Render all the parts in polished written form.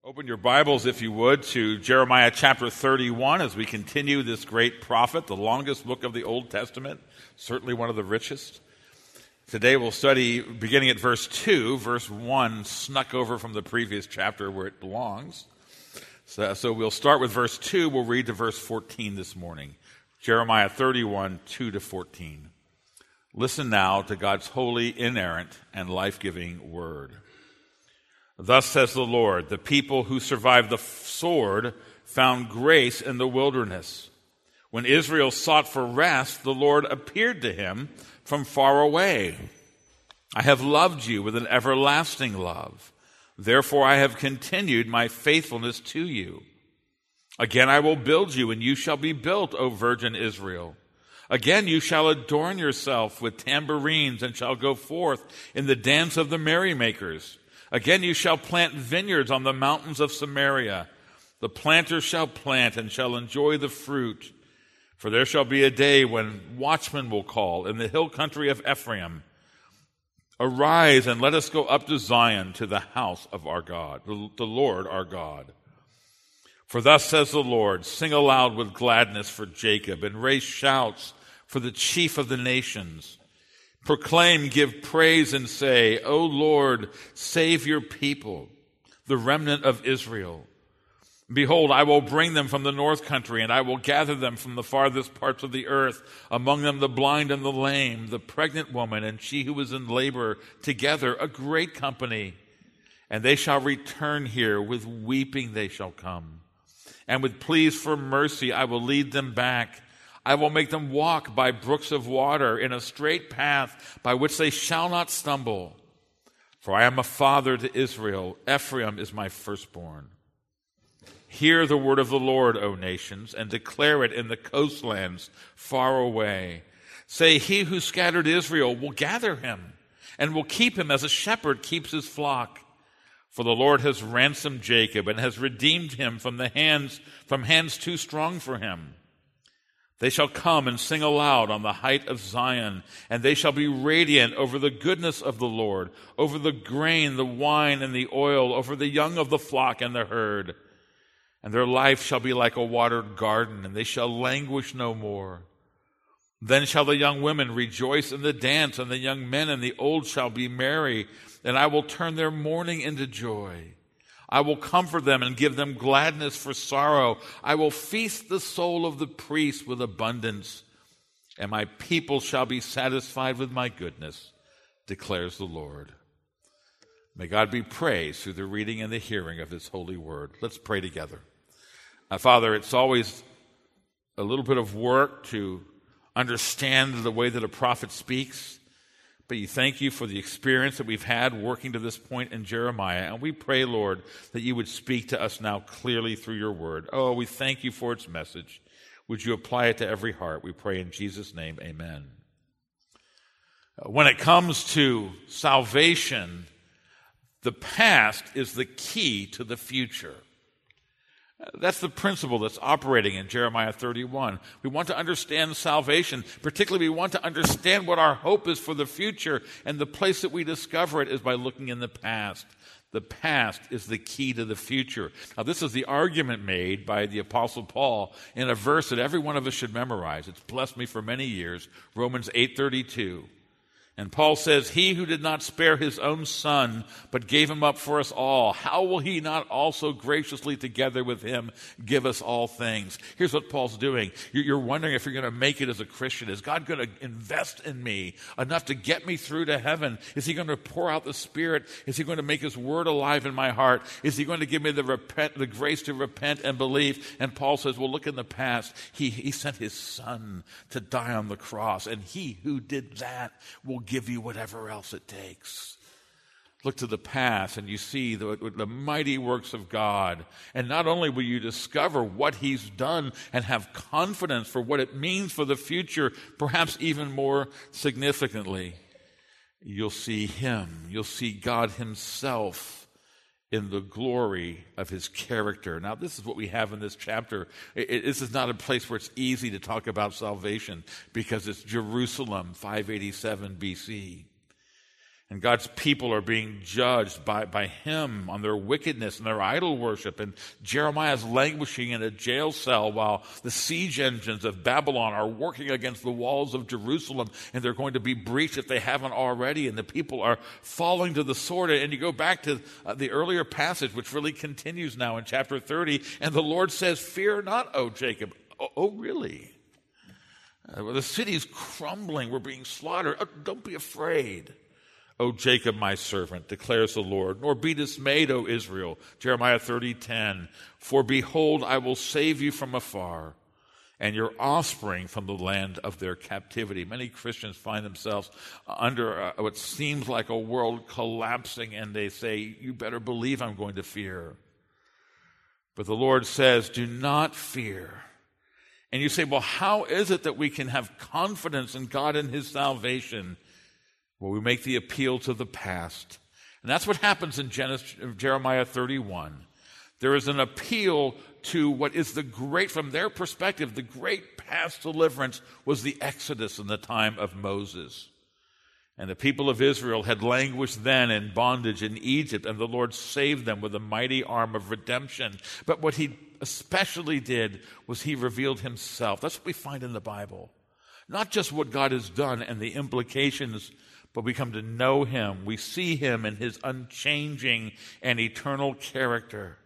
Open your Bibles, if you would, to Jeremiah chapter 31 as we continue this great prophet, the longest book of the Old Testament, certainly one of the richest. Today we'll study beginning at verse 2. Verse 1 snuck over from the previous chapter where it belongs. So we'll start with verse 2. We'll read to verse 14 this morning. Jeremiah 31, 2 to 14. Listen now to God's holy, inerrant, and life-giving word. Thus says the Lord, the people who survived the sword found grace in the wilderness. When Israel sought for rest, the Lord appeared to him from far away. I have loved you with an everlasting love. Therefore I have continued my faithfulness to you. Again I will build you, and you shall be built, O virgin Israel. Again you shall adorn yourself with tambourines, and shall go forth in the dance of the merrymakers. Again you shall plant vineyards on the mountains of Samaria. The planter shall plant and shall enjoy the fruit. For there shall be a day when watchmen will call in the hill country of Ephraim, arise and let us go up to Zion, to the house of our God, the Lord our God. For thus says the Lord, sing aloud with gladness for Jacob, and raise shouts for the chief of the nations. Proclaim, give praise, and say, O Lord, save your people, the remnant of Israel. Behold, I will bring them from the north country, and I will gather them from the farthest parts of the earth, among them the blind and the lame, the pregnant woman, and she who is in labor, together a great company. And they shall return here, with weeping they shall come. And with pleas for mercy I will lead them back. I will make them walk by brooks of water in a straight path by which they shall not stumble. For I am a father to Israel. Ephraim is my firstborn. Hear the word of the Lord, O nations, and declare it in the coastlands far away. Say, he who scattered Israel will gather him, and will keep him as a shepherd keeps his flock. For the Lord has ransomed Jacob, and has redeemed him from hands too strong for him. They shall come and sing aloud on the height of Zion, and they shall be radiant over the goodness of the Lord, over the grain, the wine, and the oil, over the young of the flock and the herd. And their life shall be like a watered garden, and they shall languish no more. Then shall the young women rejoice in the dance, and the young men and the old shall be merry, and I will turn their mourning into joy. I will comfort them and give them gladness for sorrow. I will feast the soul of the priest with abundance, and my people shall be satisfied with my goodness, declares the Lord. May God be praised through the reading and the hearing of his holy word. Let's pray together. Father, it's always a little bit of work to understand the way that a prophet speaks. But you thank you for the experience that we've had working to this point in Jeremiah. And we pray, Lord, that you would speak to us now clearly through your word. Oh, we thank you for its message. Would you apply it to every heart? We pray in Jesus' name, amen. When it comes to salvation, the past is the key to the future. That's the principle that's operating in Jeremiah 31. We want to understand salvation. Particularly, we want to understand what our hope is for the future, and the place that we discover it is by looking in the past. The past is the key to the future. Now, this is the argument made by the Apostle Paul in a verse that every one of us should memorize. It's blessed me for many years, Romans 8:32. And Paul says, he who did not spare his own son, but gave him up for us all, how will he not also graciously together with him give us all things? Here's what Paul's doing. You're wondering if you're going to make it as a Christian. Is God going to invest in me enough to get me through to heaven? Is he going to pour out the Spirit? Is he going to make his word alive in my heart? Is he going to give me the grace to repent and believe? And Paul says, well, look in the past. He sent his son to die on the cross, and he who did that will give you whatever else it takes. Look to the past and you see the mighty works of God. And not only will you discover what he's done and have confidence for what it means for the future, perhaps even more significantly, you'll see him. You'll see God himself in the glory of his character. Now, this is what we have in this chapter. This is not a place where it's easy to talk about salvation because it's Jerusalem, 587 BC. And God's people are being judged by him on their wickedness and their idol worship. And Jeremiah is languishing in a jail cell while the siege engines of Babylon are working against the walls of Jerusalem, and they're going to be breached if they haven't already. And the people are falling to the sword. And you go back to the earlier passage, which really continues now in chapter 30. And the Lord says, "Fear not, O Jacob." Oh, really? The city's crumbling. We're being slaughtered. Oh, don't be afraid, O Jacob, my servant, declares the Lord. Nor be dismayed, O Israel. Jeremiah 30:10. For behold, I will save you from afar, and your offspring from the land of their captivity. Many Christians find themselves under what seems like a world collapsing, and they say, you better believe I'm going to fear. But the Lord says, do not fear. And you say, well, how is it that we can have confidence in God and his salvation? Well, we make the appeal to the past. And that's what happens in Jeremiah 31. There is an appeal to what is from their perspective, the great past deliverance was the Exodus in the time of Moses. And the people of Israel had languished then in bondage in Egypt, and the Lord saved them with a mighty arm of redemption. But what he especially did was he revealed himself. That's what we find in the Bible. Not just what God has done and the implications, but we come to know him. We see him in his unchanging and eternal character.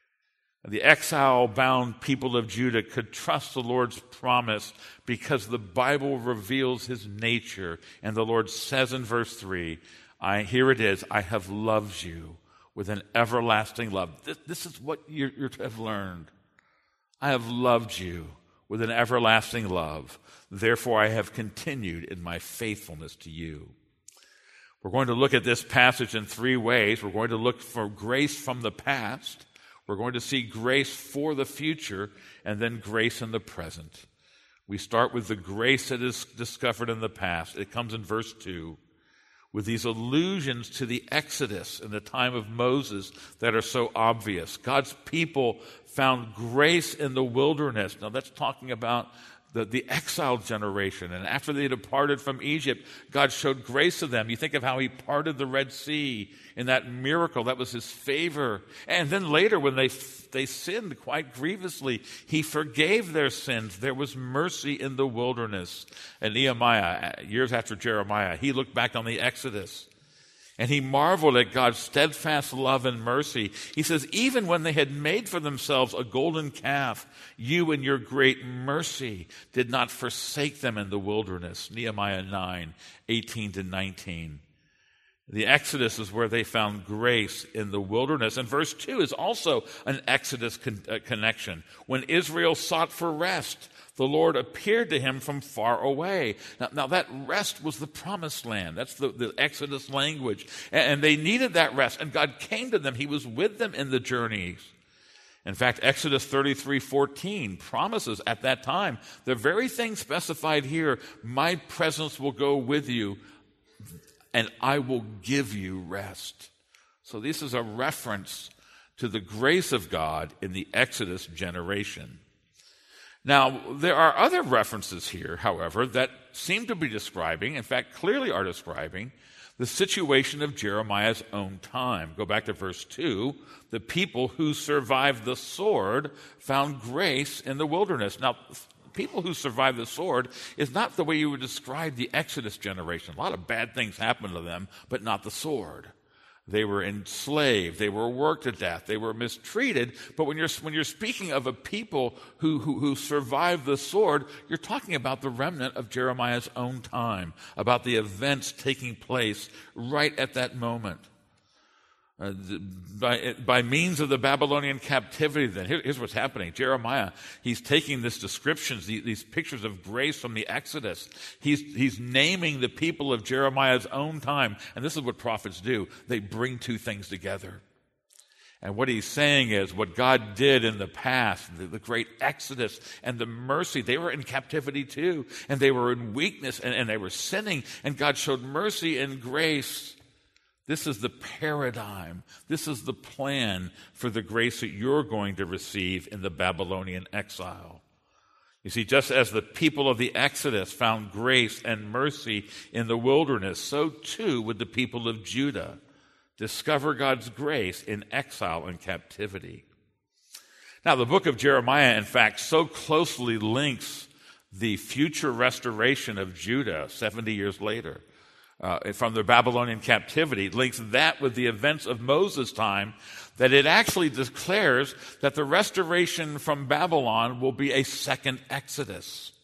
The exile-bound people of Judah could trust the Lord's promise because the Bible reveals his nature. And the Lord says in verse 3, here it is, I have loved you with an everlasting love. This is what you're to have learned. I have loved you with an everlasting love. Therefore, I have continued in my faithfulness to you. We're going to look at this passage in three ways. We're going to look for grace from the past. We're going to see grace for the future, and then grace in the present. We start with the grace that is discovered in the past. It comes in verse 2 with these allusions to the Exodus in the time of Moses that are so obvious. God's people found grace in the wilderness. Now that's talking about the exiled generation. And after they departed from Egypt, God showed grace to them. You think of how he parted the Red Sea in that miracle. That was his favor. And then later when they sinned quite grievously, he forgave their sins. There was mercy in the wilderness. And Nehemiah, years after Jeremiah, he looked back on the Exodus. And he marveled at God's steadfast love and mercy. He says, even when they had made for themselves a golden calf, you in your great mercy did not forsake them in the wilderness. Nehemiah 9:18-19. The Exodus is where they found grace in the wilderness. And verse 2 is also an Exodus connection. When Israel sought for rest, the Lord appeared to him from far away. Now that rest was the promised land. That's the Exodus language. And they needed that rest. And God came to them. He was with them in the journeys. In fact, Exodus 33:14 promises at that time the very thing specified here, my presence will go with you and I will give you rest. So this is a reference to the grace of God in the Exodus generation. Now, there are other references here, however, that seem to be describing, in fact, clearly are describing, the situation of Jeremiah's own time. Go back to verse 2. The people who survived the sword found grace in the wilderness. Now, people who survived the sword is not the way you would describe the Exodus generation. A lot of bad things happened to them, but not the sword. They were enslaved. They were worked to death. They were mistreated. But when you're speaking of a people who survived the sword, you're talking about the remnant of Jeremiah's own time, about the events taking place right at that moment. By means of the Babylonian captivity, then, here's what's happening. Jeremiah, he's taking this descriptions, these pictures of grace from the Exodus. He's naming the people of Jeremiah's own time. And this is what prophets do. They bring two things together. And what he's saying is what God did in the past, the great Exodus and the mercy, they were in captivity too. And they were in weakness and they were sinning. And God showed mercy and grace. This is the paradigm. This is the plan for the grace that you're going to receive in the Babylonian exile. You see, just as the people of the Exodus found grace and mercy in the wilderness, so too would the people of Judah discover God's grace in exile and captivity. Now, the book of Jeremiah, in fact, so closely links the future restoration of Judah 70 years later from the Babylonian captivity, links that with the events of Moses' time, that it actually declares that the restoration from Babylon will be a second Exodus.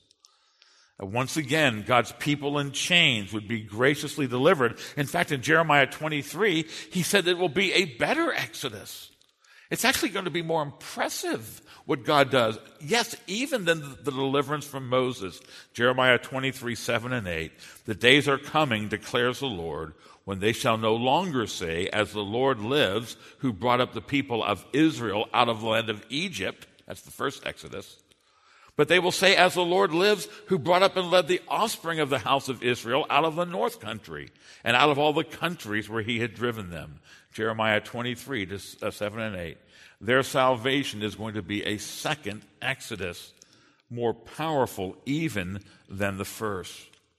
Once again, God's people in chains would be graciously delivered. In fact, in Jeremiah 23, he said it will be a better Exodus. It's actually going to be more impressive what God does. Yes, even than the deliverance from Moses. Jeremiah 23, 7 and 8. The days are coming, declares the Lord, when they shall no longer say, as the Lord lives, who brought up the people of Israel out of the land of Egypt. That's the first Exodus. But they will say, as the Lord lives, who brought up and led the offspring of the house of Israel out of the north country and out of all the countries where he had driven them. Jeremiah 23, 7 and 8. Their salvation is going to be a second Exodus, more powerful even than the first.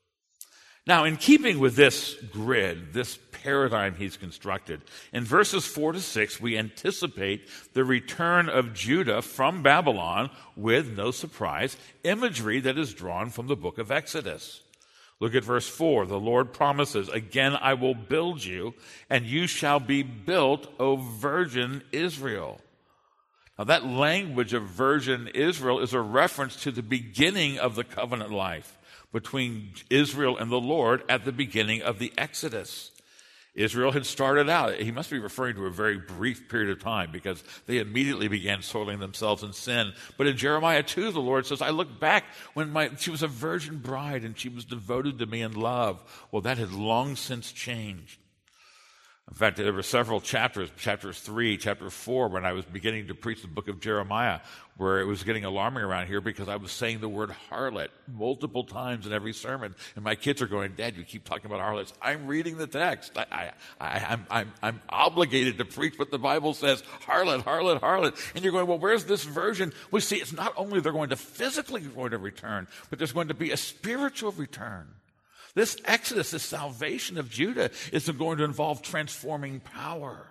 Now, in keeping with this grid, this paradigm he's constructed, in verses 4 to 6, we anticipate the return of Judah from Babylon with, no surprise, imagery that is drawn from the book of Exodus. Look at verse 4. The Lord promises, again I will build you, and you shall be built, O virgin Israel. Now that language of virgin Israel is a reference to the beginning of the covenant life between Israel and the Lord at the beginning of the Exodus. Israel had started out, he must be referring to a very brief period of time because they immediately began soiling themselves in sin. But in Jeremiah 2, the Lord says, I look back when she was a virgin bride and she was devoted to me in love. Well, that had long since changed. In fact, there were several chapters, chapter 3, chapter 4, when I was beginning to preach the book of Jeremiah, where it was getting alarming around here because I was saying the word harlot multiple times in every sermon. And my kids are going, Dad, you keep talking about harlots. I'm reading the text. I'm obligated to preach what the Bible says, harlot, harlot, harlot. And you're going, well, where's this version? Well, see, it's not only they're going to physically going to return, but there's going to be a spiritual return. This Exodus, this salvation of Judah, is going to involve transforming power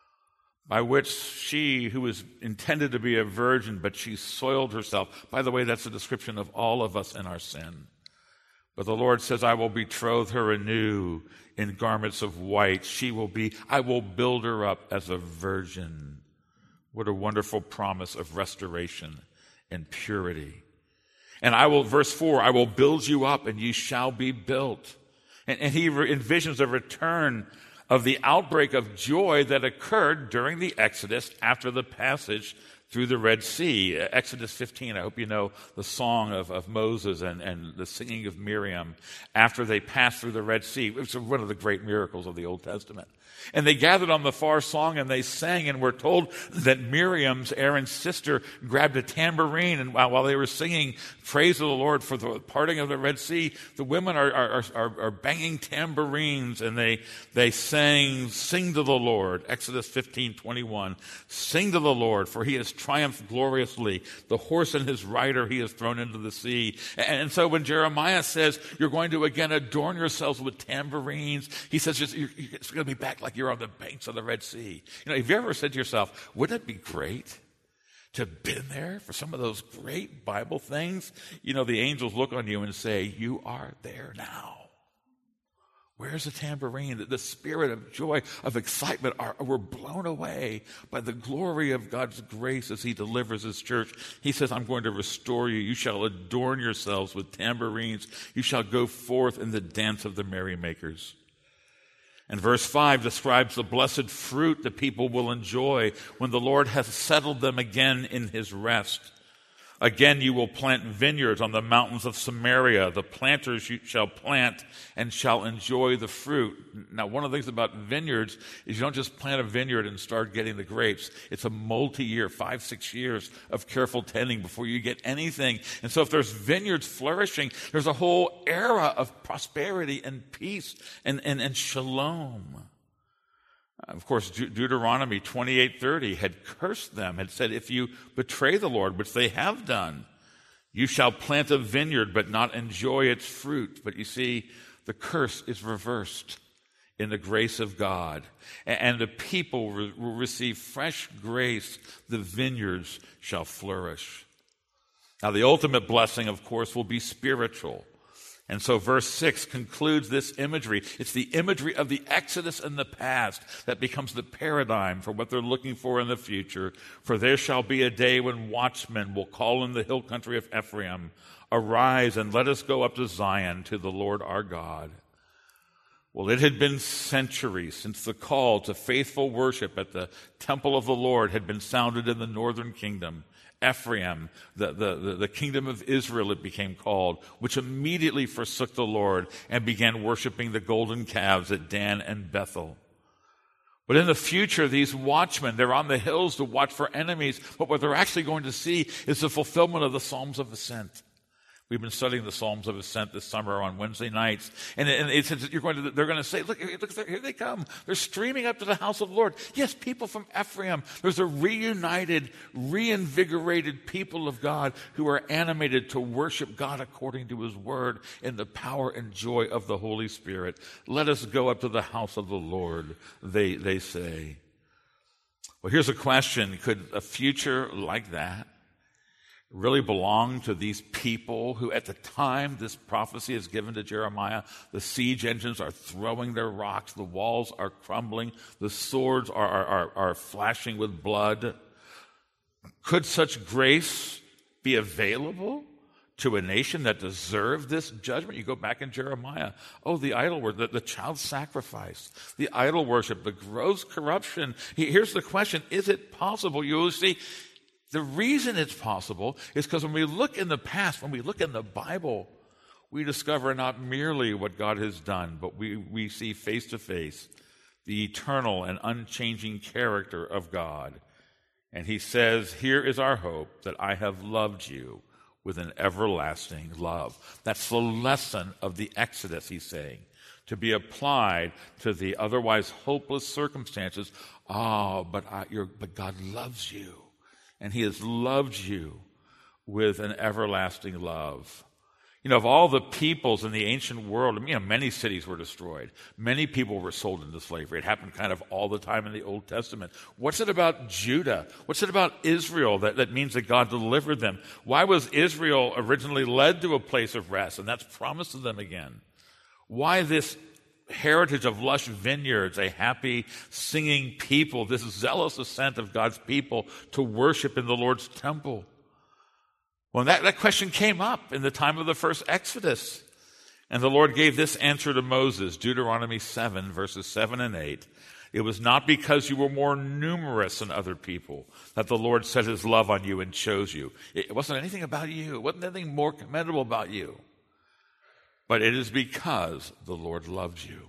by which she, who was intended to be a virgin, but she soiled herself. By the way, that's a description of all of us in our sin. But the Lord says, I will betroth her anew in garments of white. I will build her up as a virgin. What a wonderful promise of restoration and purity. And verse 4, I will build you up and you shall be built. And he envisions a return of the outbreak of joy that occurred during the Exodus after the passage through the Red Sea. Exodus 15, I hope you know the song of Moses and the singing of Miriam after they passed through the Red Sea. It was one of the great miracles of the Old Testament. And they gathered on the far song and they sang, and we're told that Miriam's, Aaron's sister, grabbed a tambourine, and while they were singing praise of the Lord for the parting of the Red Sea, the women are banging tambourines, and they sang, sing to the Lord, Exodus 15:21, sing to the Lord, for he has triumphed gloriously. The horse and his rider he has thrown into the sea. And so when Jeremiah says, you're going to again adorn yourselves with tambourines, he says it's going to be back like you're on the banks of the Red Sea. You know, have you ever said to yourself, wouldn't it be great to have been there for some of those great Bible things? You know, the angels look on you and say, you are there now. Where's the tambourine? The spirit of joy, of excitement, we're blown away by the glory of God's grace as he delivers his church. He says, I'm going to restore you. You shall adorn yourselves with tambourines. You shall go forth in the dance of the merrymakers. And verse 5 describes the blessed fruit the people will enjoy when the Lord has settled them again in his rest. Again, you will plant vineyards on the mountains of Samaria. The planters shall plant and shall enjoy the fruit. Now, one of the things about vineyards is you don't just plant a vineyard and start getting the grapes. It's a multi-year, 5-6 years of careful tending before you get anything. And so if there's vineyards flourishing, there's a whole era of prosperity and peace and shalom. Of course, Deuteronomy 28:30 had cursed them, had said, if you betray the Lord, which they have done, You shall plant a vineyard but not enjoy its fruit. But you see, the curse is reversed in the grace of God. And the people will receive fresh grace. The vineyards shall flourish. Now, the ultimate blessing, of course, will be spiritual. And so verse 6 concludes this imagery. It's the imagery of the Exodus in the past that becomes the paradigm for what they're looking for in the future. For there shall be a day when watchmen will call in the hill country of Ephraim, arise and let us go up to Zion, to the Lord our God. Well, it had been centuries since the call to faithful worship at the temple of the Lord had been sounded in the northern kingdom. Ephraim, the kingdom of Israel, it became called, which immediately forsook the Lord and began worshiping the golden calves at Dan and Bethel. But in the future, these watchmen, they're on the hills to watch for enemies, but what they're actually going to see is the fulfillment of the Psalms of Ascent. We've been studying the Psalms of Ascent this summer on Wednesday nights. And it says they're going to say, look, here they come. They're streaming up to the house of the Lord. Yes, people from Ephraim. There's a reunited, reinvigorated people of God who are animated to worship God according to his word in the power and joy of the Holy Spirit. Let us go up to the house of the Lord, they say. Well, here's a question. Could a future like that really belong to these people who, at the time this prophecy is given to Jeremiah, the siege engines are throwing their rocks, the walls are crumbling, the swords are flashing with blood? Could such grace be available to a nation that deserved this judgment? You go back in Jeremiah. Oh, the idol worship, the child sacrifice, the idol worship, the gross corruption. Here's the question. Is it possible? You see, the reason it's possible is because when we look in the past, when we look in the Bible, we discover not merely what God has done, but we see face to face the eternal and unchanging character of God. And he says, here is our hope, that I have loved you with an everlasting love. That's the lesson of the Exodus, he's saying, to be applied to the otherwise hopeless circumstances. But God loves you. And he has loved you with an everlasting love. You know, of all the peoples in the ancient world, many cities were destroyed. Many people were sold into slavery. It happened kind of all the time in the Old Testament. What's it about Judah? What's it about Israel that means that God delivered them? Why was Israel originally led to a place of rest? And that's promised to them again. Why this heritage of lush vineyards, a happy, singing people, this zealous ascent of God's people to worship in the Lord's temple? Well, that question came up in the time of the first Exodus. And the Lord gave this answer to Moses, Deuteronomy 7, verses 7 and 8. It was not because you were more numerous than other people that the Lord set his love on you and chose you. It wasn't anything about you. It wasn't anything more commendable about you. But it is because the Lord loves you.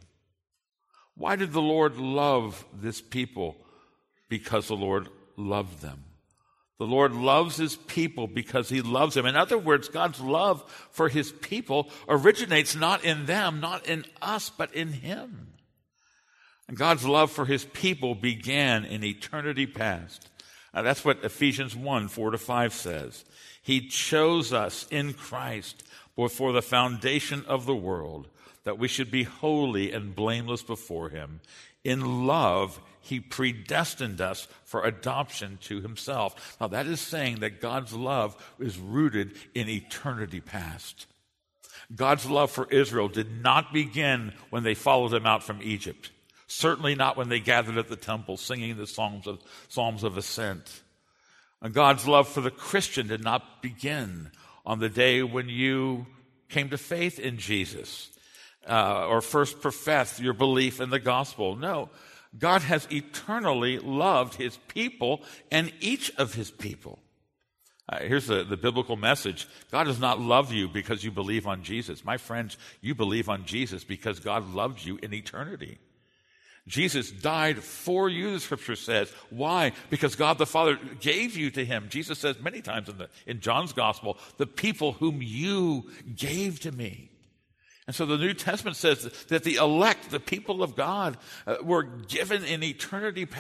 Why did the Lord love this people? Because the Lord loved them. The Lord loves his people because he loves them. In other words, God's love for his people originates not in them, not in us, but in him. And God's love for his people began in eternity past. That's what Ephesians 1, 4-5 says. He chose us in Christ before the foundation of the world, that we should be holy and blameless before him. In love, he predestined us for adoption to himself. Now, that is saying that God's love is rooted in eternity past. God's love for Israel did not begin when they followed him out from Egypt. Certainly not when they gathered at the temple singing the Psalms of Ascent. And God's love for the Christian did not begin on the day when you came to faith in Jesus or first professed your belief in the gospel. No, God has eternally loved his people and each of his people. Here's the biblical message. God does not love you because you believe on Jesus. My friends, you believe on Jesus because God loved you in eternity. Jesus died for you, the scripture says. Why? Because God the Father gave you to him. Jesus says many times in John's gospel, the people whom you gave to me. And so the New Testament says that the elect, the people of God, were given in eternity past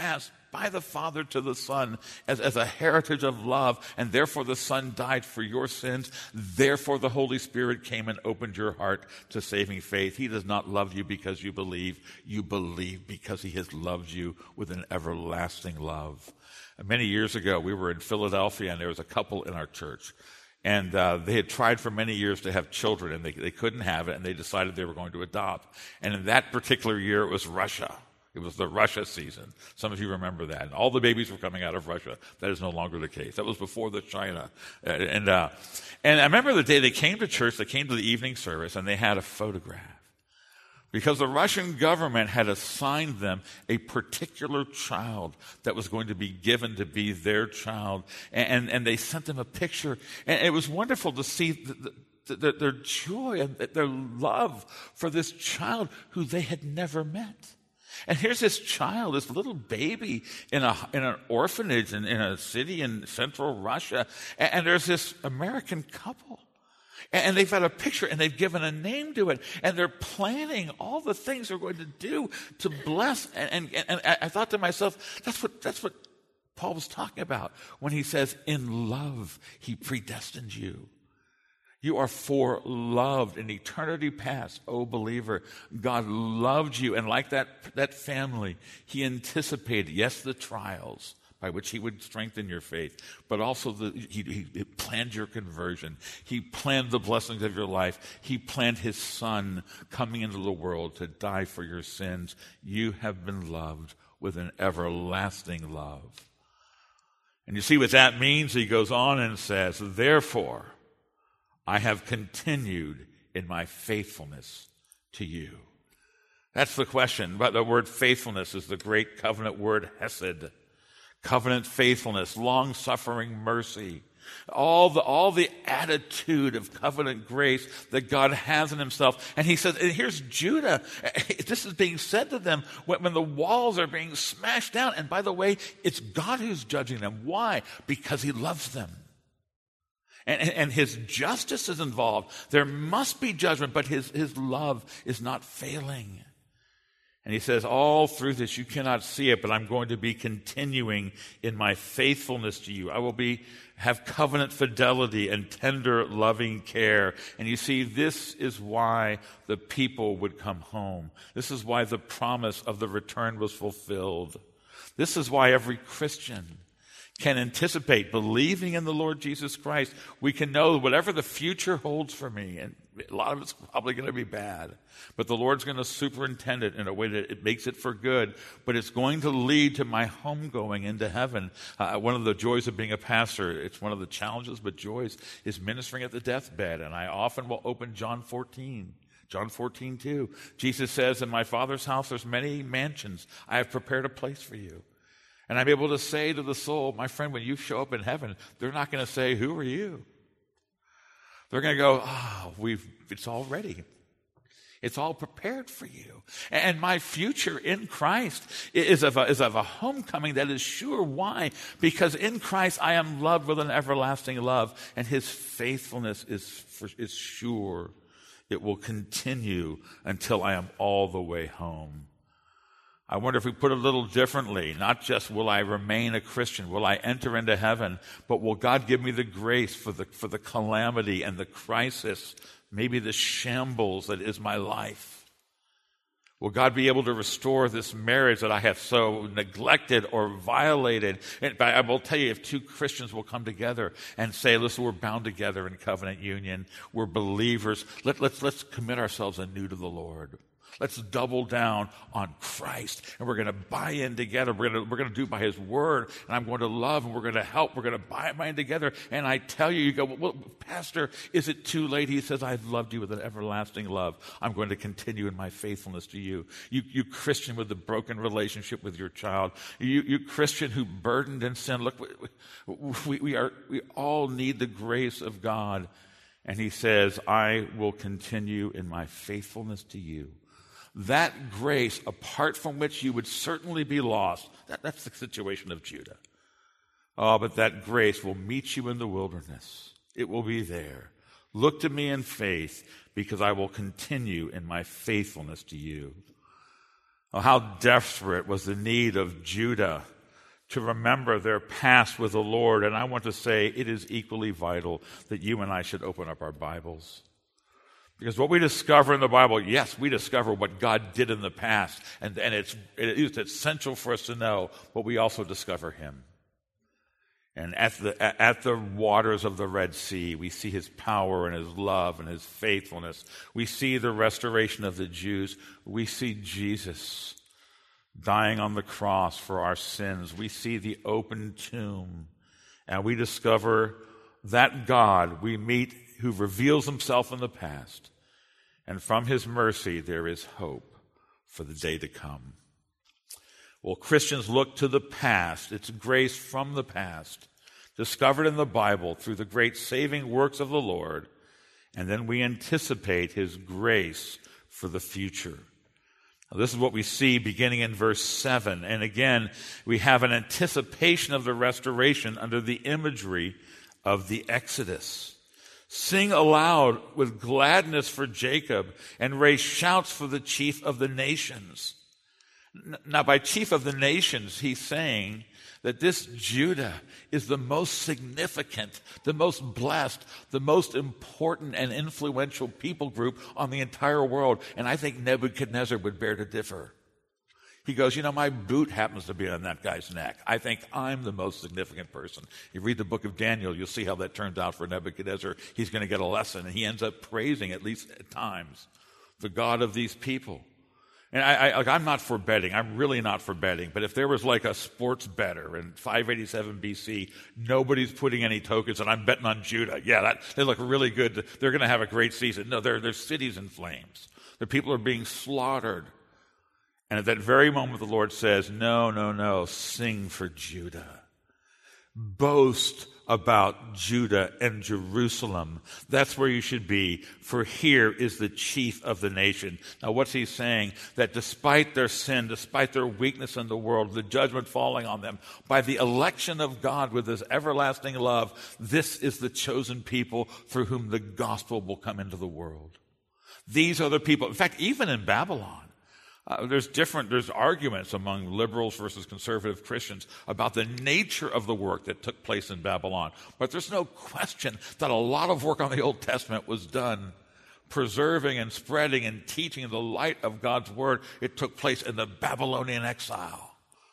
by the Father to the Son as a heritage of love, and therefore the Son died for your sins. Therefore the Holy Spirit came and opened your heart to saving faith. He does not love you because you believe. You believe because he has loved you with an everlasting love. Many years ago, we were in Philadelphia, and there was a couple in our church. And they had tried for many years to have children, and they couldn't have it, and they decided they were going to adopt. And in that particular year, it was Russia. It was the Russia season. Some of you remember that. And all the babies were coming out of Russia. That is no longer the case. That was before the China. And I remember the day they came to church, they came to the evening service, and they had a photograph. Because the Russian government had assigned them a particular child that was going to be given to be their child. And they sent them a picture. And it was wonderful to see their joy and their love for this child who they had never met. And here's this child, this little baby in an orphanage in a city in central Russia. And there's this American couple. And they've got a picture, and they've given a name to it, and they're planning all the things they're going to do to bless. And I thought to myself, that's what Paul was talking about when he says, in love, he predestined you. You are foreloved in eternity past, O believer. God loved you, and like that family, he anticipated, yes, the trials by which he would strengthen your faith, but also he planned your conversion. He planned the blessings of your life. He planned his Son coming into the world to die for your sins. You have been loved with an everlasting love. And you see what that means? He goes on and says, therefore, I have continued in my faithfulness to you. That's the question. But the word faithfulness is the great covenant word hesed. Covenant faithfulness, long-suffering mercy, all the attitude of covenant grace that God has in himself. And he says, and here's Judah. This is being said to them when the walls are being smashed down. And by the way, it's God who's judging them. Why? Because he loves them. And his justice is involved. There must be judgment, but his love is not failing. And he says, all through this, you cannot see it, but I'm going to be continuing in my faithfulness to you. I will have covenant fidelity and tender, loving care. And you see, this is why the people would come home. This is why the promise of the return was fulfilled. This is why every Christian can anticipate believing in the Lord Jesus Christ. We can know whatever the future holds for me, and a lot of it's probably going to be bad, but the Lord's going to superintend it in a way that it makes it for good, but it's going to lead to my homegoing into heaven. One of the joys of being a pastor, it's one of the challenges, but joys, is ministering at the deathbed, and I often will open John 14. John 14:2. Jesus says, in my Father's house there's many mansions. I have prepared a place for you. And I'm able to say to the soul, my friend, when you show up in heaven, they're not going to say, who are you? They're going to go, it's all ready. It's all prepared for you. And my future in Christ is of a homecoming that is sure. Why? Because in Christ I am loved with an everlasting love, and his faithfulness is sure. It will continue until I am all the way home. I wonder if we put it a little differently, not just will I remain a Christian, will I enter into heaven, but will God give me the grace for the calamity and the crisis, maybe the shambles that is my life? Will God be able to restore this marriage that I have so neglected or violated? And I will tell you, if two Christians will come together and say, listen, we're bound together in covenant union, we're believers, let's commit ourselves anew to the Lord. Let's double down on Christ, and we're going to buy in together. We're going to do by his word, and I'm going to love, and we're going to help. We're going to buy in together. And I tell you, you go, well, Pastor, is it too late? He says, I've loved you with an everlasting love. I'm going to continue in my faithfulness to you. You Christian with a broken relationship with your child. You Christian who burdened in sin. Look, we all need the grace of God. And he says, I will continue in my faithfulness to you. That grace, apart from which you would certainly be lost, that's the situation of Judah. Oh, but that grace will meet you in the wilderness. It will be there. Look to me in faith, because I will continue in my faithfulness to you. Oh, how desperate was the need of Judah to remember their past with the Lord. And I want to say it is equally vital that you and I should open up our Bibles. Because what we discover in the Bible, yes, we discover what God did in the past, and it's essential for us to know, but we also discover him. And at the waters of the Red Sea, we see his power and his love and his faithfulness. We see the restoration of the Jews. We see Jesus dying on the cross for our sins. We see the open tomb. And we discover that God we meet who reveals himself in the past. And from his mercy, there is hope for the day to come. Well, Christians look to the past. It's grace from the past, discovered in the Bible through the great saving works of the Lord. And then we anticipate his grace for the future. Now, this is what we see beginning in verse 7. And again, we have an anticipation of the restoration under the imagery of the Exodus. Sing aloud with gladness for Jacob and raise shouts for the chief of the nations. Now, by chief of the nations, he's saying that this Judah is the most significant, the most blessed, the most important and influential people group on the entire world. And I think Nebuchadnezzar would bear to differ. He goes, my boot happens to be on that guy's neck. I think I'm the most significant person. You read the book of Daniel, you'll see how that turns out for Nebuchadnezzar. He's going to get a lesson, and he ends up praising, at least at times, the God of these people. And I'm not for betting. I'm really not for betting. But if there was like a sports bettor in 587 BC, nobody's putting any tokens, and I'm betting on Judah. Yeah, they look really good. They're going to have a great season. No, their cities in flames. Their people are being slaughtered. And at that very moment, the Lord says, no, sing for Judah. Boast about Judah and Jerusalem. That's where you should be, for here is the chief of the nation. Now, what's he saying? That despite their sin, despite their weakness in the world, the judgment falling on them, by the election of God with his everlasting love, this is the chosen people for whom the gospel will come into the world. These are the people. In fact, even in Babylon, there's arguments among liberals versus conservative Christians about the nature of the work that took place in Babylon. But there's no question that a lot of work on the Old Testament was done preserving and spreading and teaching the light of God's word. It took place in the Babylonian exile.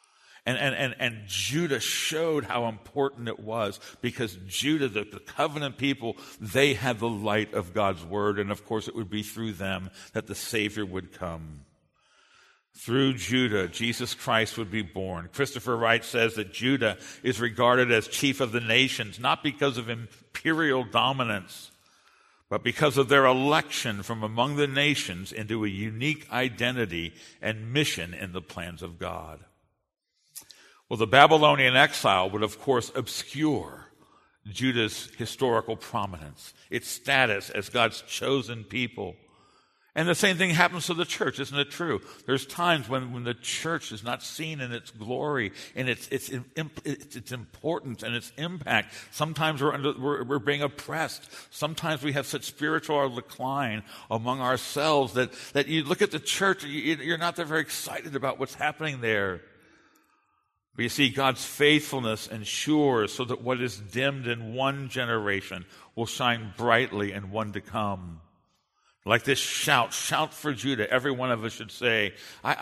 And Judah showed how important it was, because Judah, the covenant people, they had the light of God's word. And of course, it would be through them that the Savior would come. Through Judah, Jesus Christ would be born. Christopher Wright says that Judah is regarded as chief of the nations, not because of imperial dominance, but because of their election from among the nations into a unique identity and mission in the plans of God. Well, the Babylonian exile would, of course, obscure Judah's historical prominence, its status as God's chosen people. And the same thing happens to the church, isn't it true? There's times when the church is not seen in its glory and its importance and its impact. Sometimes we're being oppressed. Sometimes we have such spiritual decline among ourselves that you look at the church, you're not that very excited about what's happening there. But you see, God's faithfulness ensures so that what is dimmed in one generation will shine brightly in one to come. Like this shout for Judah. Every one of us should say,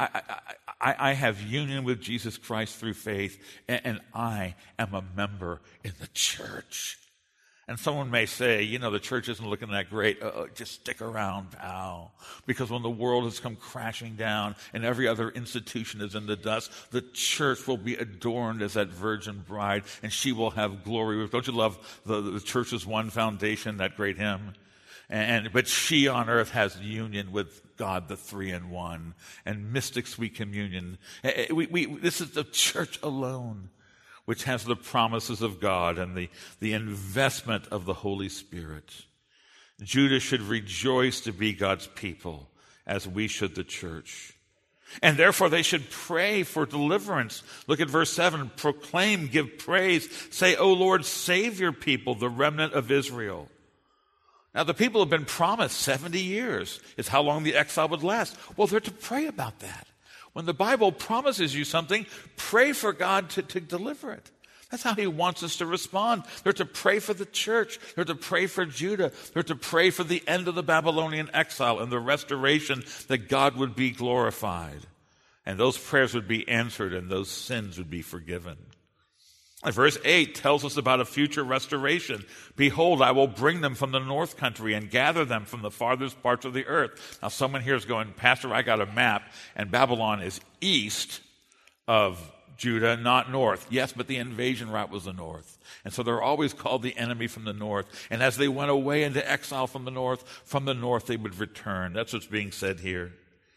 I have union with Jesus Christ through faith, and I am a member in the church. And someone may say, the church isn't looking that great. Just stick around, pal. Because when the world has come crashing down and every other institution is in the dust, the church will be adorned as that virgin bride, and she will have glory. Don't you love the church's one foundation, that great hymn? But she on earth has union with God, the three in one, and mystic sweet communion. This is the church alone, which has the promises of God and the investment of the Holy Spirit. Judah should rejoice to be God's people, as we should the church. And therefore they should pray for deliverance. Look at verse 7. Proclaim, give praise. Say, O Lord, save your people, the remnant of Israel. Now, the people have been promised 70 years is how long the exile would last. Well, they're to pray about that. When the Bible promises you something, pray for God to deliver it. That's how he wants us to respond. They're to pray for the church. They're to pray for Judah. They're to pray for the end of the Babylonian exile and the restoration, that God would be glorified. And those prayers would be answered and those sins would be forgiven. And verse 8 tells us about a future restoration. Behold, I will bring them from the north country and gather them from the farthest parts of the earth. Now someone here is going, Pastor, I got a map, and Babylon is east of Judah, not north. Yes, but the invasion route was the north. And so they're always called the enemy from the north. And as they went away into exile from the north they would return. That's what's being said here.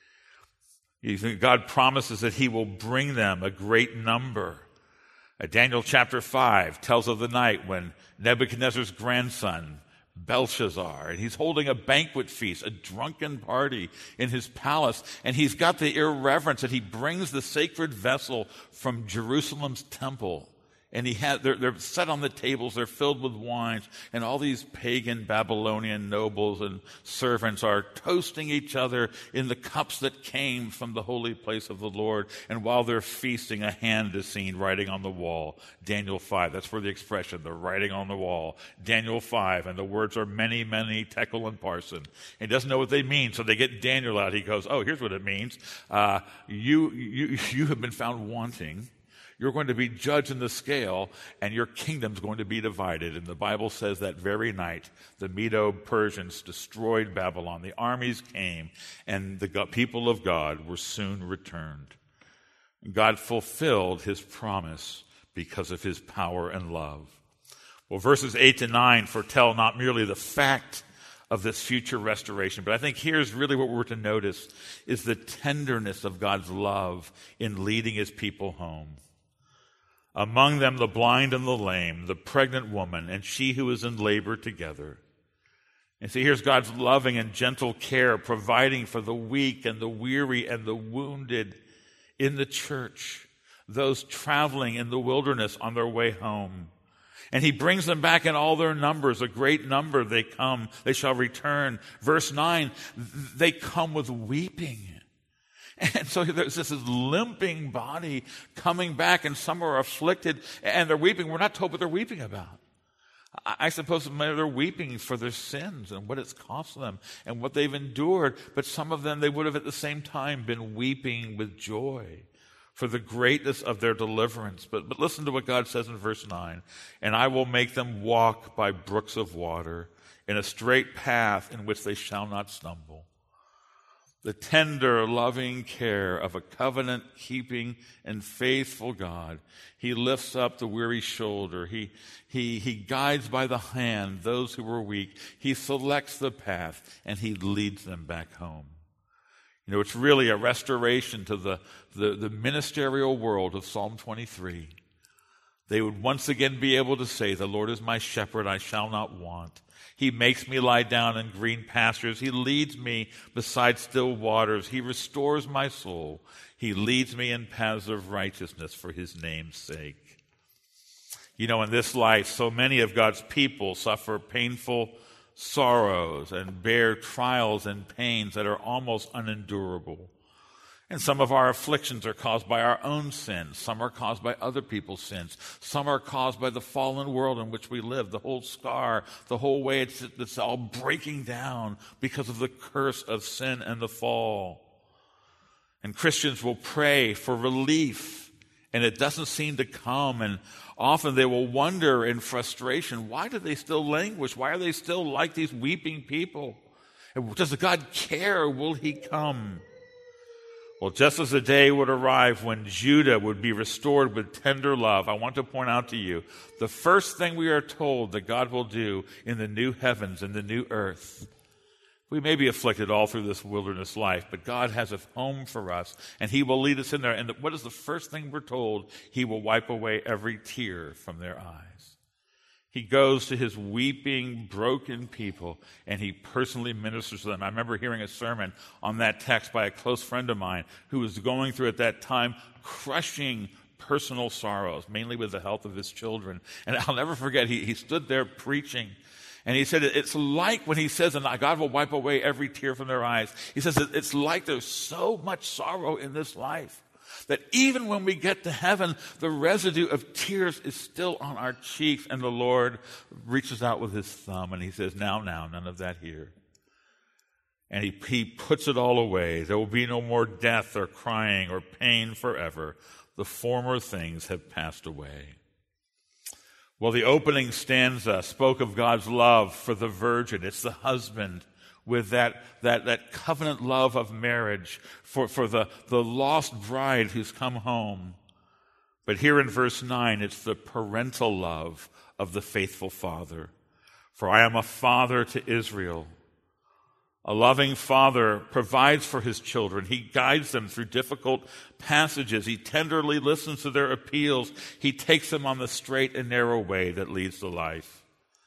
You think God promises that he will bring them a great number. Daniel chapter 5 tells of the night when Nebuchadnezzar's grandson, Belshazzar, and he's holding a banquet feast, a drunken party in his palace, and he's got the irreverence that he brings the sacred vessel from Jerusalem's temple. And they're set on the tables, they're filled with wines, and all these pagan Babylonian nobles and servants are toasting each other in the cups that came from the holy place of the Lord. And while they're feasting, a hand is seen writing on the wall. Daniel 5, that's where the expression, the writing on the wall. Daniel 5, and the words are many, many, tekel and parson. He doesn't know what they mean, so they get Daniel out. He goes, oh, here's what it means. You have been found wanting. You're going to be judged in the scale, and your kingdom's going to be divided. And the Bible says that very night, the Medo-Persians destroyed Babylon. The armies came, and the people of God were soon returned. God fulfilled his promise because of his power and love. Well, verses 8 to 9 foretell not merely the fact of this future restoration, but I think here's really what we're to notice is the tenderness of God's love in leading his people home. Among them the blind and the lame, the pregnant woman, and she who is in labor together. And see, here's God's loving and gentle care, providing for the weak and the weary and the wounded in the church, those traveling in the wilderness on their way home. And he brings them back in all their numbers, a great number. They come, they shall return. Verse 9, they come with weeping. And so there's this limping body coming back, and some are afflicted, and they're weeping. We're not told what they're weeping about. I suppose they're weeping for their sins and what it's cost them and what they've endured. But some of them, they would have at the same time been weeping with joy for the greatness of their deliverance. But listen to what God says in verse 9. And I will make them walk by brooks of water in a straight path in which they shall not stumble. The tender, loving care of a covenant-keeping and faithful God. He lifts up the weary shoulder. He guides by the hand those who are weak. He selects the path, and he leads them back home. You know, it's really a restoration to the ministerial world of Psalm 23. They would once again be able to say, the Lord is my shepherd, I shall not want. He makes me lie down in green pastures. He leads me beside still waters. He restores my soul. He leads me in paths of righteousness for his name's sake. You know, in this life, so many of God's people suffer painful sorrows and bear trials and pains that are almost unendurable. And some of our afflictions are caused by our own sins. Some are caused by other people's sins. Some are caused by the fallen world in which we live, the whole scar, the whole way it's all breaking down because of the curse of sin and the fall. And Christians will pray for relief, and it doesn't seem to come. And often they will wonder in frustration, why do they still languish? Why are they still like these weeping people? Does God care? Will he come? Well, just as the day would arrive when Judah would be restored with tender love, I want to point out to you, the first thing we are told that God will do in the new heavens and the new earth. We may be afflicted all through this wilderness life, but God has a home for us, and he will lead us in there. And what is the first thing we're told? He will wipe away every tear from their eyes. He goes to his weeping, broken people, and he personally ministers to them. I remember hearing a sermon on that text by a close friend of mine who was going through at that time crushing personal sorrows, mainly with the health of his children. And I'll never forget, he stood there preaching, And he said it's like when he says, and God will wipe away every tear from their eyes. He says it's like there's so much sorrow in this life that even when we get to heaven, the residue of tears is still on our cheeks. And the Lord reaches out with his thumb and he says, now, none of that here. And he puts it all away. There will be no more death or crying or pain forever. The former things have passed away. Well, the opening stanza spoke of God's love for the virgin. It's the husband with that covenant love of marriage for the lost bride who's come home. But here in verse 9, it's the parental love of the faithful father. For I am a father to Israel. A loving father provides for his children. He guides them through difficult passages. He tenderly listens to their appeals. He takes them on the straight and narrow way that leads to life.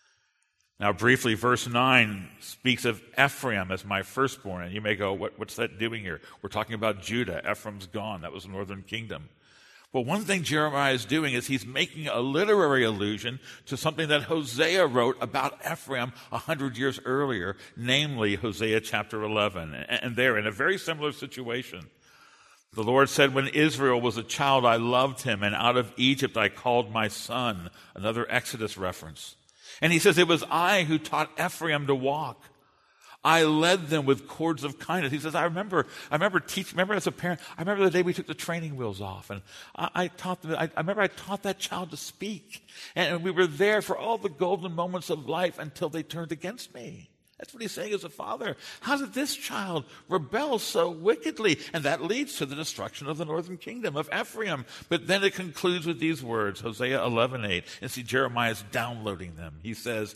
Now, briefly, verse 9 speaks of Ephraim as my firstborn. And you may go, what's that doing here? We're talking about Judah. Ephraim's gone. That was the northern kingdom. Well, one thing Jeremiah is doing is he's making a literary allusion to something that Hosea wrote about Ephraim 100 years earlier, namely Hosea chapter 11. And there, in a very similar situation, the Lord said, when Israel was a child, I loved him, and out of Egypt I called my son. Another Exodus reference. And he says, it was I who taught Ephraim to walk. I led them with cords of kindness. He says, I remember as a parent, I remember the day we took the training wheels off, and I remember I taught that child to speak. And we were there for all the golden moments of life until they turned against me. That's what he's saying as a father. How did this child rebel so wickedly? And that leads to the destruction of the northern kingdom of Ephraim. But then it concludes with these words, Hosea 11:8. And see, Jeremiah's downloading them. He says,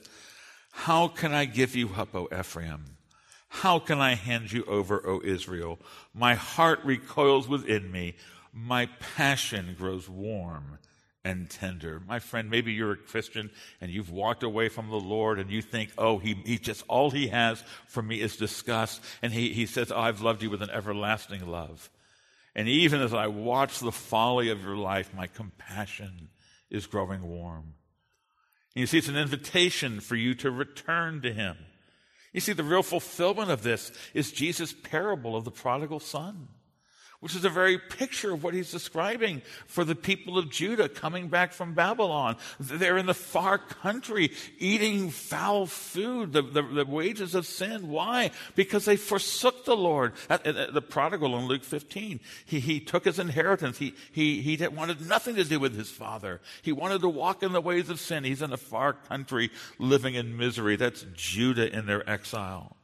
how can I give you up, O Ephraim? How can I hand you over, O Israel? My heart recoils within me. My passion grows warm and tender. My friend, maybe you're a Christian and you've walked away from the Lord and you think, oh, he just, all he has for me is disgust. And he says, oh, I've loved you with an everlasting love. And even as I watch the folly of your life, my compassion is growing warm. And you see, it's an invitation for you to return to him. You see, the real fulfillment of this is Jesus' parable of the prodigal son, which is a very picture of what he's describing for the people of Judah coming back from Babylon. They're in the far country eating foul food, the wages of sin. Why? Because they forsook the Lord. The prodigal in Luke 15, he took his inheritance. He wanted nothing to do with his father. He wanted to walk in the ways of sin. He's in a far country living in misery. That's Judah in their exile.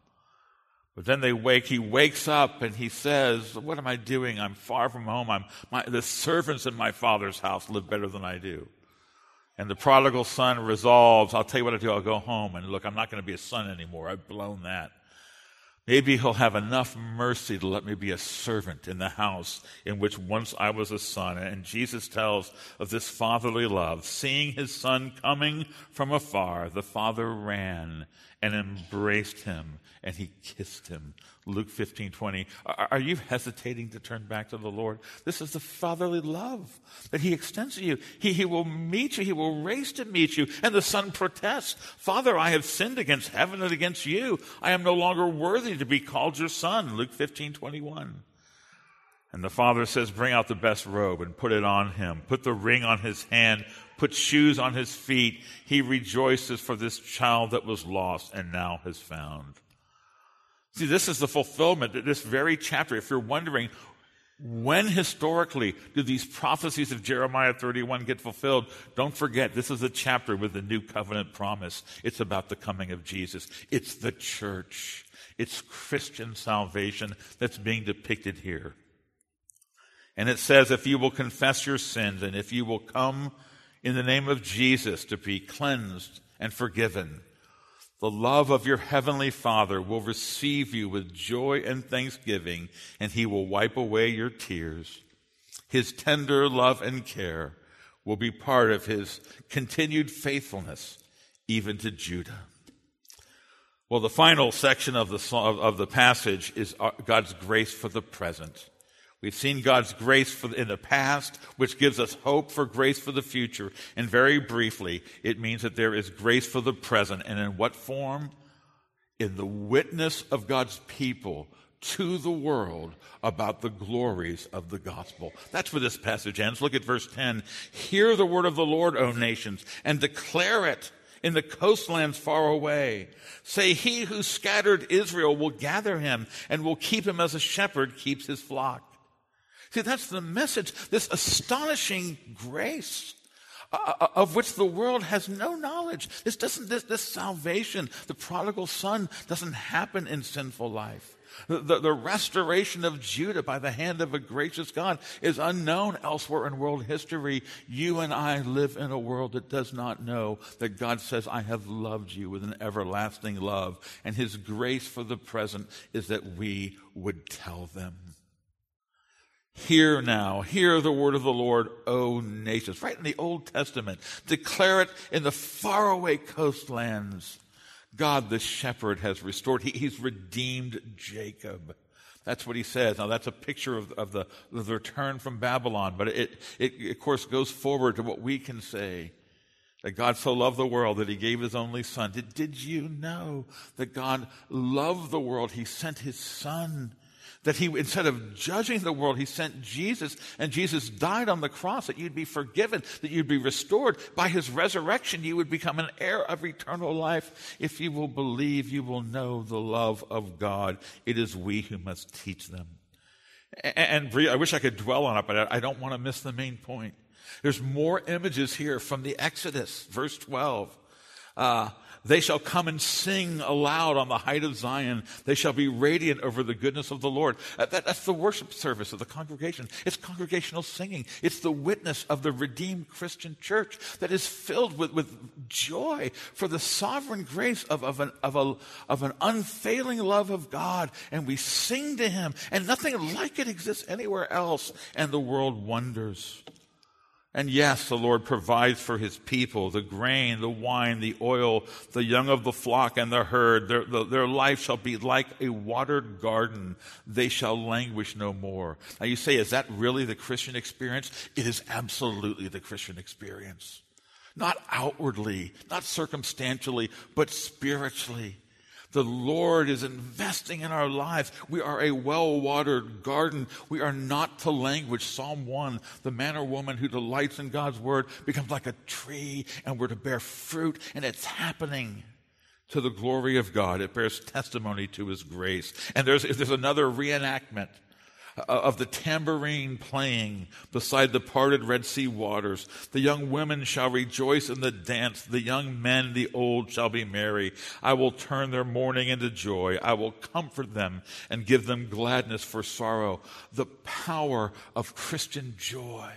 But then he wakes up and he says, what am I doing? I'm far from home. The servants in my father's house live better than I do. And the prodigal son resolves, I'll tell you what I'll do, I'll go home. And look, I'm not going to be a son anymore. I've blown that. Maybe he'll have enough mercy to let me be a servant in the house in which once I was a son. And Jesus tells of this fatherly love. Seeing his son coming from afar, the father ran and embraced him, and he kissed him. Luke 15:20. Are you hesitating to turn back to the Lord? This is the fatherly love that he extends to you. He will meet you. He will race to meet you. And the son protests, Father, I have sinned against heaven and against you. I am no longer worthy to be called your son. Luke 15:21. And the father says, bring out the best robe and put it on him. Put the ring on his hand. Put shoes on his feet. He rejoices for this child that was lost and now has found. See, this is the fulfillment, this very chapter. If you're wondering, when historically do these prophecies of Jeremiah 31 get fulfilled? Don't forget, this is a chapter with the new covenant promise. It's about the coming of Jesus. It's the church. It's Christian salvation that's being depicted here. And it says, if you will confess your sins and if you will come in the name of Jesus to be cleansed and forgiven, the love of your heavenly Father will receive you with joy and thanksgiving, and he will wipe away your tears. His tender love and care will be part of his continued faithfulness, even to Judah. Well, the final section of the passage is God's grace for the present. We've seen God's grace in the past, which gives us hope for grace for the future. And very briefly, it means that there is grace for the present. And in what form? In the witness of God's people to the world about the glories of the gospel. That's where this passage ends. Look at verse 10. Hear the word of the Lord, O nations, and declare it in the coastlands far away. Say, he who scattered Israel will gather him and will keep him as a shepherd keeps his flock. See, that's the message, this astonishing grace of which the world has no knowledge. This salvation, the prodigal son, doesn't happen in sinful life. The restoration of Judah by the hand of a gracious God is unknown elsewhere in world history. You and I live in a world that does not know that God says, I have loved you with an everlasting love. And his grace for the present is that we would tell them. Hear now, hear the word of the Lord, O nations. Right in the Old Testament. Declare it in the faraway coastlands. God the shepherd has restored. He's redeemed Jacob. That's what he says. Now that's a picture of the return from Babylon. But it of course goes forward to what we can say. That God so loved the world that he gave his only son. Did you know that God loved the world? He sent his son. That he, instead of judging the world, he sent Jesus, and Jesus died on the cross that you'd be forgiven, that you'd be restored. By his resurrection, you would become an heir of eternal life. If you will believe, you will know the love of God. It is we who must teach them. And I wish I could dwell on it, but I don't want to miss the main point. There's more images here from the Exodus, verse 12. They shall come and sing aloud on the height of Zion. They shall be radiant over the goodness of the Lord. That's the worship service of the congregation. It's congregational singing. It's the witness of the redeemed Christian church that is filled with joy for the sovereign grace of an unfailing love of God. And we sing to him, and nothing like it exists anywhere else. And the world wonders. And yes, the Lord provides for his people the grain, the wine, the oil, the young of the flock and the herd. Their life shall be like a watered garden. They shall languish no more. Now you say, is that really the Christian experience? It is absolutely the Christian experience. Not outwardly, not circumstantially, but spiritually. The Lord is investing in our lives. We are a well-watered garden. We are not to languish. Psalm 1, the man or woman who delights in God's word becomes like a tree, and we're to bear fruit, and it's happening to the glory of God. It bears testimony to his grace. And there's another reenactment of the tambourine playing beside the parted Red Sea waters. The young women shall rejoice in the dance. The young men, the old, shall be merry. I will turn their mourning into joy. I will comfort them and give them gladness for sorrow. The power of Christian joy.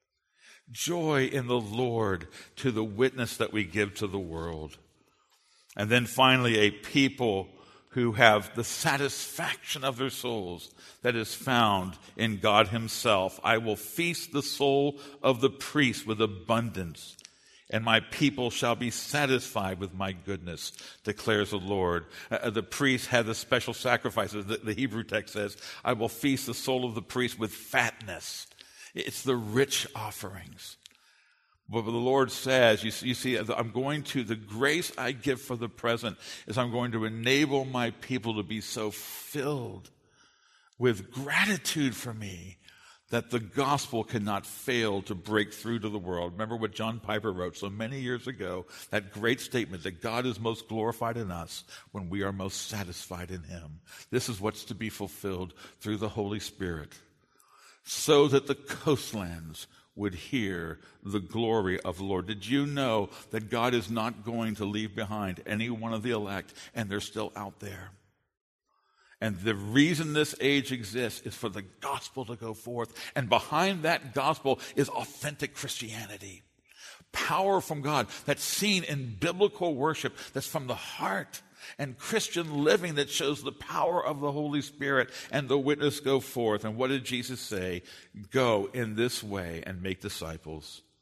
Joy in the Lord to the witness that we give to the world. And then finally, a people who have the satisfaction of their souls that is found in God himself. I will feast the soul of the priest with abundance, and my people shall be satisfied with my goodness, declares the Lord. The priest had the special sacrifices. The Hebrew text says, I will feast the soul of the priest with fatness. It's the rich offerings. But the Lord says, you see, the grace I give for the present is I'm going to enable my people to be so filled with gratitude for me that the gospel cannot fail to break through to the world. Remember what John Piper wrote so many years ago, that great statement that God is most glorified in us when we are most satisfied in him. This is what's to be fulfilled through the Holy Spirit, so that the coastlands would hear the glory of the Lord. Did you know that God is not going to leave behind any one of the elect, and they're still out there? And the reason this age exists is for the gospel to go forth. And behind that gospel is authentic Christianity. Power from God that's seen in biblical worship, that's from the heart, and Christian living that shows the power of the Holy Spirit, and the witness go forth. And what did Jesus say? Go in this way and make disciples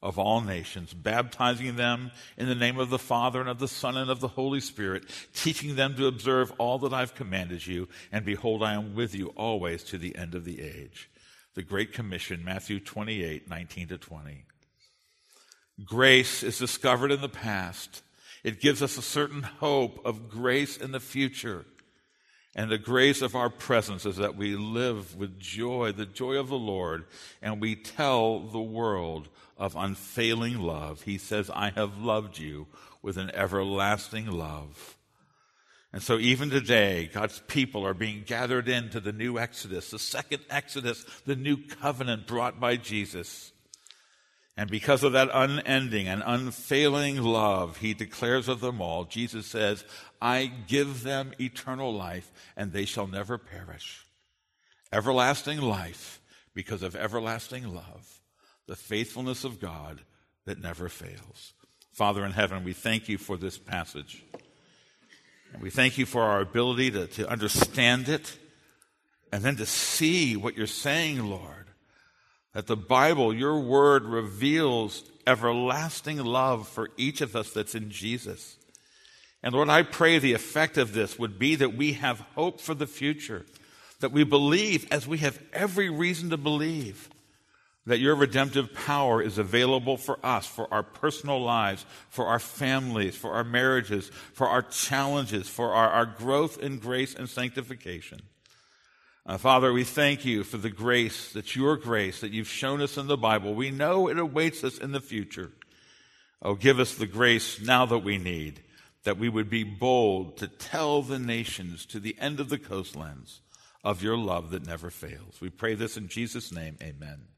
of all nations, baptizing them in the name of the Father and of the Son and of the Holy Spirit, teaching them to observe all that I've commanded you, and behold, I am with you always to the end of the age. The Great Commission, Matthew 28:19-20. Grace is discovered in the past. It gives us a certain hope of grace in the future. And the grace of our presence is that we live with joy, the joy of the Lord, and we tell the world of unfailing love. He says, I have loved you with an everlasting love. And so even today, God's people are being gathered into the new Exodus, the second Exodus, the new covenant brought by Jesus. And because of that unending and unfailing love he declares of them all, Jesus says, I give them eternal life, and they shall never perish. Everlasting life because of everlasting love, the faithfulness of God that never fails. Father in heaven, we thank you for this passage. And we thank you for our ability to understand it and then to see what you're saying, Lord. That the Bible, your word, reveals everlasting love for each of us that's in Jesus. And Lord, I pray the effect of this would be that we have hope for the future, that we believe, as we have every reason to believe, that your redemptive power is available for us, for our personal lives, for our families, for our marriages, for our challenges, for our growth in grace and sanctification. Father, we thank you for the grace, that's your grace that you've shown us in the Bible. We know it awaits us in the future. Oh, give us the grace now that we need, that we would be bold to tell the nations to the end of the coastlands of your love that never fails. We pray this in Jesus' name, amen.